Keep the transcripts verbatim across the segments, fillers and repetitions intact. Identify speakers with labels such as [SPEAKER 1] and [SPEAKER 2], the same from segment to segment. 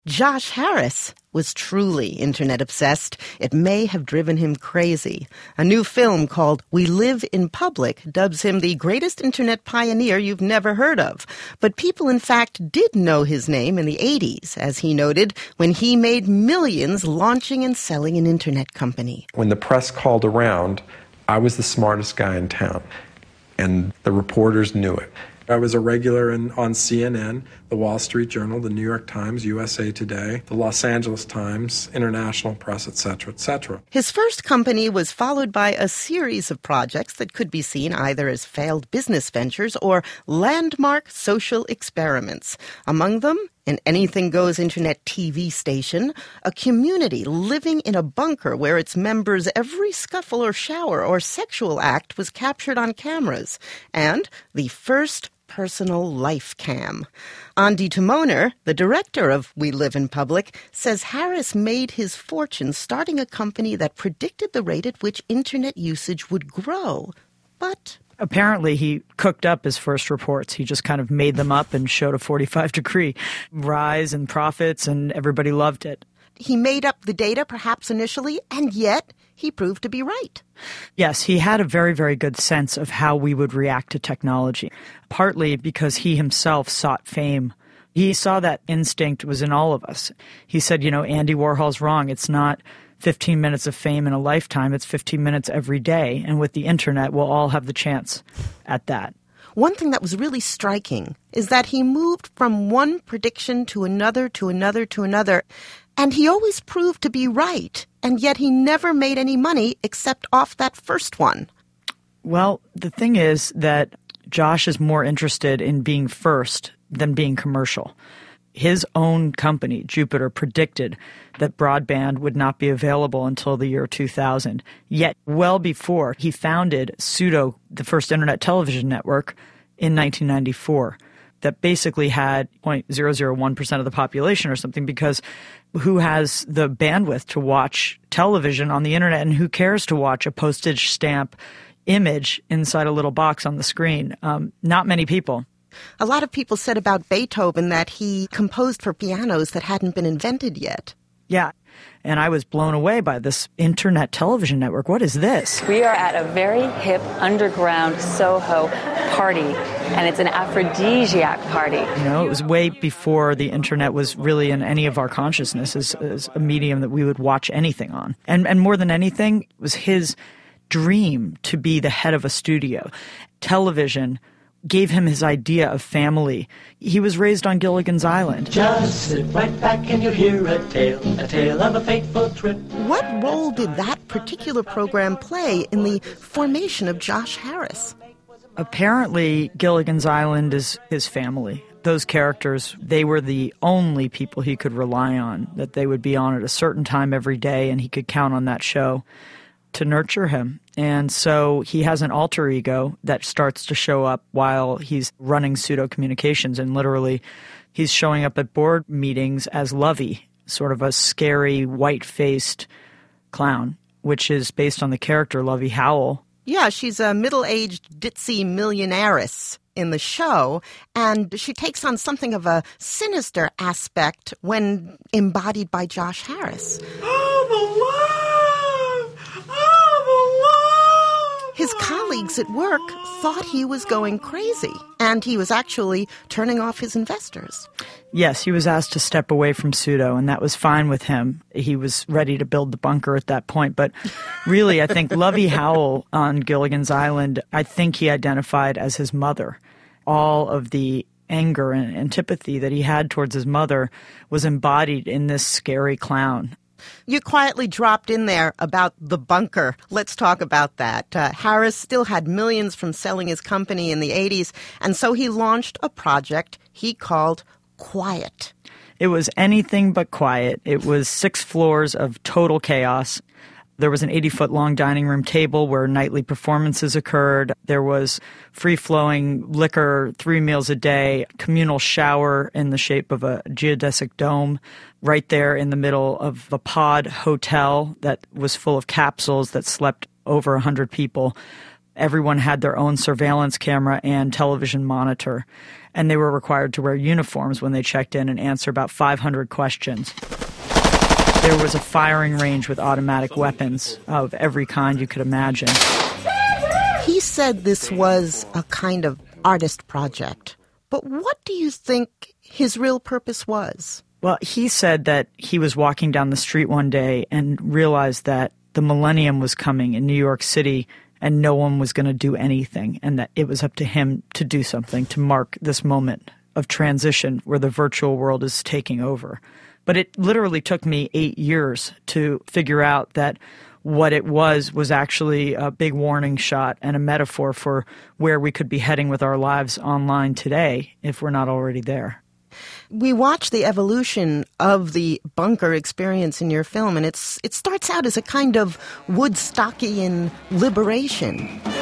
[SPEAKER 1] Josh Harris was truly internet-obsessed. It may have driven him crazy. A new film called We Live in Public dubs him the greatest internet pioneer you've never heard of. But people, in fact, did know his name in the eighties, as he noted, when he made millions launching and selling an internet company.
[SPEAKER 2] When the press called around, I was the smartest guy in town, and the reporters knew it. I was a regular in, on C N N, the Wall Street Journal, the New York Times, U S A Today, the Los Angeles Times, International Press, et cetera, et cetera.
[SPEAKER 1] His first company was followed by a series of projects that could be seen either as failed business ventures or landmark social experiments. Among them, an Anything Goes internet T V station, a community living in a bunker where its members' every scuffle or shower or sexual act was captured on cameras, and the first personal life cam. Andy Timoner, the director of We Live in Public, says Harris made his fortune starting a company that predicted the rate at which internet usage would grow. But
[SPEAKER 3] apparently he cooked up his first reports. He just kind of made them up and showed a forty-five degree rise in profits, and everybody loved it.
[SPEAKER 1] He made up the data perhaps initially, and yet he proved to be right.
[SPEAKER 3] Yes, he had a very, very good sense of how we would react to technology, partly because he himself sought fame. He saw that instinct was in all of us. He said, you know, Andy Warhol's wrong. It's not fifteen minutes of fame in a lifetime. It's fifteen minutes every day. And with the internet, we'll all have the chance at that.
[SPEAKER 1] One thing that was really striking is that he moved from one prediction to another, to another, to another, and he always proved to be right, and yet he never made any money except off that first one.
[SPEAKER 3] Well, the thing is that Josh is more interested in being first than being commercial. His own company, Jupiter, predicted that broadband would not be available until the year two thousand. Yet, well before, he founded Pseudo, the first internet television network, in nineteen ninety-four, that basically had zero point zero zero one percent of the population or something, because who has the bandwidth to watch television on the internet, and who cares to watch a postage stamp image inside a little box on the screen? Um, not many people.
[SPEAKER 1] A lot of people said about Beethoven that he composed for pianos that hadn't been invented yet.
[SPEAKER 3] Yeah, and I was blown away by this internet television network. What is this?
[SPEAKER 4] We are at a very hip, underground Soho party, and it's an aphrodisiac party.
[SPEAKER 3] You know, it was way before the internet was really in any of our consciousness as, as a medium that we would watch anything on. And, and more than anything, it was his dream to be the head of a studio. Television gave him his idea of family. He was raised on Gilligan's Island.
[SPEAKER 5] Just sit right back and you'll hear a tale, a tale of a fateful trip.
[SPEAKER 1] What role did that particular program play in the formation of Josh Harris?
[SPEAKER 3] Apparently, Gilligan's Island is his family. Those characters, they were the only people he could rely on, that they would be on at a certain time every day, and he could count on that show to nurture him. And so he has an alter ego that starts to show up while he's running Pseudo Communications, and literally he's showing up at board meetings as Lovey, sort of a scary, white-faced clown, which is based on the character Lovey Howell.
[SPEAKER 1] Yeah, she's a middle-aged ditzy millionairess in the show, and she takes on something of a sinister aspect when embodied by Josh Harris.
[SPEAKER 5] Oh, the love!
[SPEAKER 1] His colleagues at work thought he was going crazy, and he was actually turning off his investors.
[SPEAKER 3] Yes, he was asked to step away from Pseudo, and that was fine with him. He was ready to build the bunker at that point. But really, I think Lovey Howell on Gilligan's Island, I think he identified as his mother. All of the anger and antipathy that he had towards his mother was embodied in this scary clown.
[SPEAKER 1] You quietly dropped in there about the bunker. Let's talk about that. Uh, Harris still had millions from selling his company in the eighties, and so he launched a project he called Quiet.
[SPEAKER 3] It was anything but quiet. It was six floors of total chaos. There was an eighty-foot-long dining room table where nightly performances occurred. There was free-flowing liquor, three meals a day, communal shower in the shape of a geodesic dome right there in the middle of a pod hotel that was full of capsules that slept over one hundred people. Everyone had their own surveillance camera and television monitor, and they were required to wear uniforms when they checked in and answer about five hundred questions. There was a firing range with automatic weapons of every kind you could imagine.
[SPEAKER 1] He said this was a kind of artist project. But what do you think his real purpose was?
[SPEAKER 3] Well, he said that he was walking down the street one day and realized that the millennium was coming in New York City and no one was going to do anything, and that it was up to him to do something to mark this moment of transition where the virtual world is taking over. But it literally took me eight years to figure out that what it was was actually a big warning shot and a metaphor for where we could be heading with our lives online today if we're not already there.
[SPEAKER 1] We watch the evolution of the bunker experience in your film, and it's it starts out as a kind of Woodstockian liberation.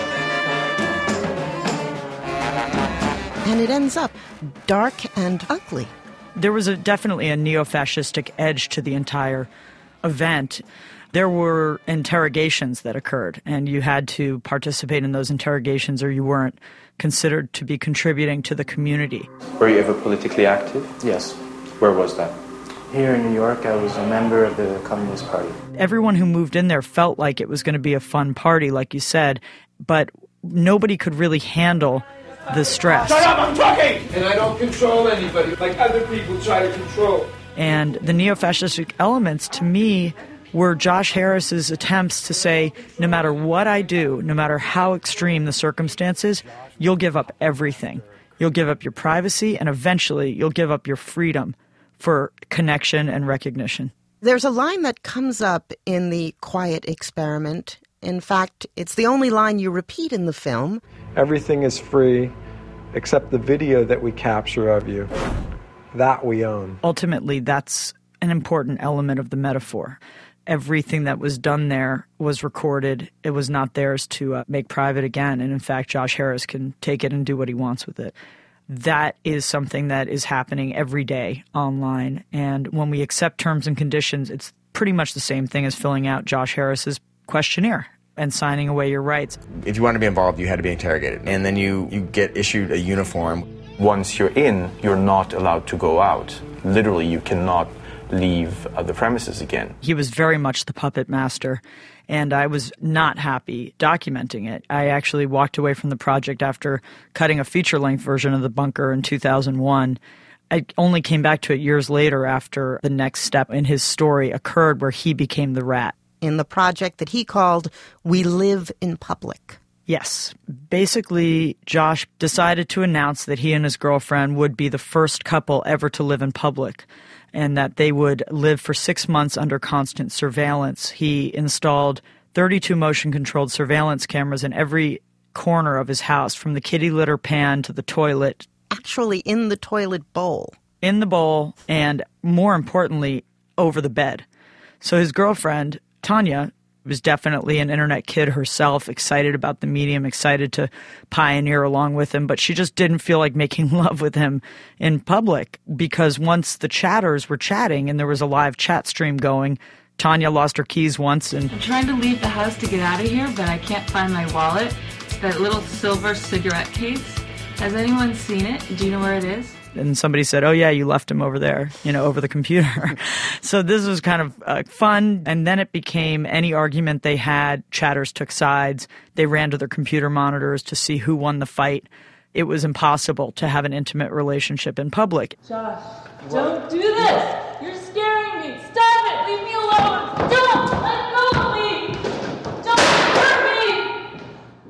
[SPEAKER 1] And it ends up dark and ugly.
[SPEAKER 3] There was a, definitely a neo-fascistic edge to the entire event. There were interrogations that occurred, and you had to participate in those interrogations or you weren't considered to be contributing to the community.
[SPEAKER 6] Were you ever politically active?
[SPEAKER 7] Yes.
[SPEAKER 6] Where was that?
[SPEAKER 7] Here in New York, I was a member of the Communist Party.
[SPEAKER 3] Everyone who moved in there felt like it was going to be a fun party, like you said, but nobody could really handle the stress.
[SPEAKER 8] Shut up, I'm talking! And I don't control anybody like other people try to control.
[SPEAKER 3] And the neo-fascistic elements, to me, were Josh Harris's attempts to say, no matter what I do, no matter how extreme the circumstances, you'll give up everything. You'll give up your privacy, and eventually you'll give up your freedom for connection and recognition.
[SPEAKER 1] There's a line that comes up in The Quiet Experiment. In fact, it's the only line you repeat in the film.
[SPEAKER 2] Everything is free except the video that we capture of you. That we own.
[SPEAKER 3] Ultimately, that's an important element of the metaphor. Everything that was done there was recorded. It was not theirs to uh, make private again. And in fact, Josh Harris can take it and do what he wants with it. That is something that is happening every day online. And when we accept terms and conditions, it's pretty much the same thing as filling out Josh Harris's questionnaire and signing away your rights.
[SPEAKER 9] If you wanted to be involved, you had to be interrogated. And then you, you get issued a uniform.
[SPEAKER 6] Once you're in, you're not allowed to go out. Literally, you cannot leave uh, the premises again.
[SPEAKER 3] He was very much the puppet master, and I was not happy documenting it. I actually walked away from the project after cutting a feature-length version of The Bunker in two thousand one. I only came back to it years later after the next step in his story occurred where he became the rat.
[SPEAKER 1] In the project that he called We Live in Public.
[SPEAKER 3] Yes. Basically, Josh decided to announce that he and his girlfriend would be the first couple ever to live in public, and that they would live for six months under constant surveillance. He installed thirty-two motion-controlled surveillance cameras in every corner of his house, from the kitty litter pan to the toilet.
[SPEAKER 1] Actually in the toilet bowl.
[SPEAKER 3] In the bowl, and more importantly, over the bed. So his girlfriend, Tanya, was definitely an internet kid herself, excited about the medium, excited to pioneer along with him, but she just didn't feel like making love with him in public, because once the chatters were chatting and there was a live chat stream going, Tanya lost her keys once. And
[SPEAKER 10] I'm trying to leave the house to get out of here, but I can't find my wallet. It's that little silver cigarette case. Has anyone seen it? Do you know where it is?
[SPEAKER 3] And somebody said, oh, yeah, you left him over there, you know, over the computer. So this was kind of uh, fun. And then it became any argument they had, chatters took sides. They ran to their computer monitors to see who won the fight. It was impossible to have an intimate relationship in public.
[SPEAKER 10] Josh, don't do this. You're scaring me. Stop it. Leave me alone. Don't let go of me. Don't hurt me.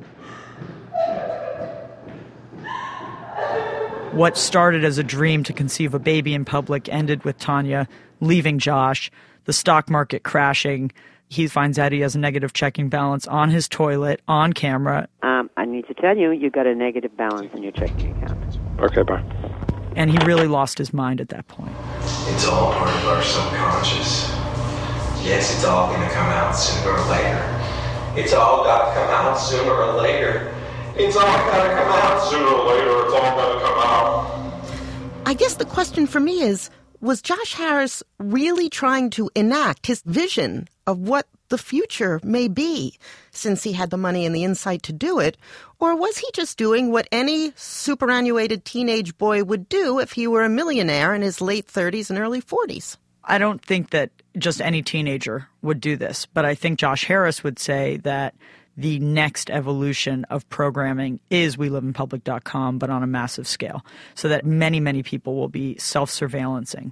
[SPEAKER 3] What started as a dream to conceive a baby in public ended with Tanya leaving Josh, the stock market crashing. He finds out he has a negative checking balance on his toilet, on camera.
[SPEAKER 11] Um, I need to tell you, you got a negative balance in your checking account.
[SPEAKER 2] Okay, bye.
[SPEAKER 3] And he really lost his mind at that point.
[SPEAKER 12] It's all part of our subconscious. Yes, it's all going to come out sooner or later. It's all got to come out sooner or later. It's all got to come out sooner or later. It's all got to come out.
[SPEAKER 1] I guess the question for me is, was Josh Harris really trying to enact his vision of what the future may be, since he had the money and the insight to do it? Or was he just doing what any superannuated teenage boy would do if he were a millionaire in his late thirties and early forties?
[SPEAKER 3] I don't think that just any teenager would do this, but I think Josh Harris would say that the next evolution of programming is we live in public dot com, but on a massive scale, so that many, many people will be self-surveillancing.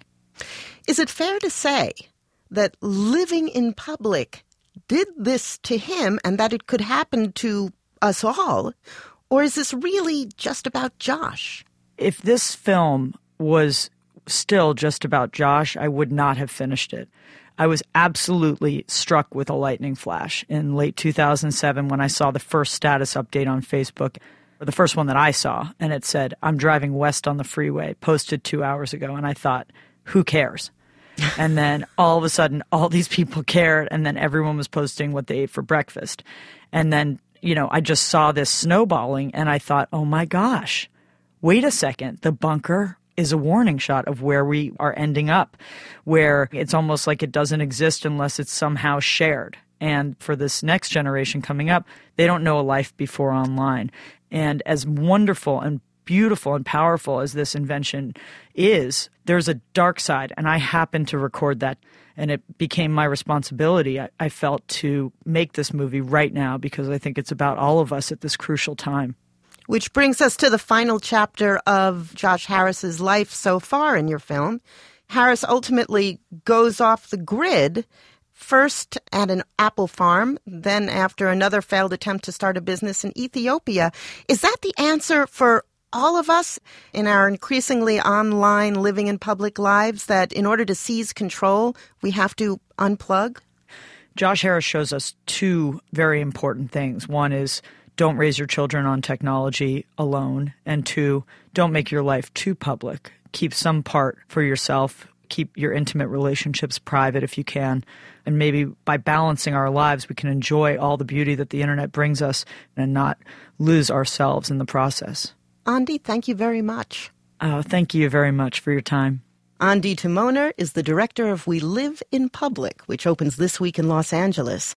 [SPEAKER 1] Is it fair to say that living in public did this to him and that it could happen to us all? Or is this really just about Josh?
[SPEAKER 3] If this film was still just about Josh, I would not have finished it. I was absolutely struck with a lightning flash in late two thousand seven when I saw the first status update on Facebook, or the first one that I saw, and it said, "I'm driving west on the freeway," posted two hours ago, and I thought, who cares? And then all of a sudden, all these people cared, and then everyone was posting what they ate for breakfast. And then, you know, I just saw this snowballing, and I thought, oh my gosh, wait a second, the bunker is a warning shot of where we are ending up, where it's almost like it doesn't exist unless it's somehow shared. And for this next generation coming up, they don't know a life before online. And as wonderful and beautiful and powerful as this invention is, there's a dark side, and I happened to record that, and it became my responsibility, I, I felt, to make this movie right now because I think it's about all of us at this crucial time.
[SPEAKER 1] Which brings us to the final chapter of Josh Harris's life so far in your film. Harris ultimately goes off the grid, first at an apple farm, then after another failed attempt to start a business in Ethiopia. Is that the answer for all of us in our increasingly online living in public lives, that in order to seize control, we have to unplug?
[SPEAKER 3] Josh Harris shows us two very important things. One is, don't raise your children on technology alone. And two, don't make your life too public. Keep some part for yourself. Keep your intimate relationships private if you can. And maybe by balancing our lives, we can enjoy all the beauty that the internet brings us and not lose ourselves in the process.
[SPEAKER 1] Andi, thank you very much.
[SPEAKER 3] Uh, thank you very much for your time.
[SPEAKER 1] Andi Timoner is the director of We Live in Public, which opens this week in Los Angeles.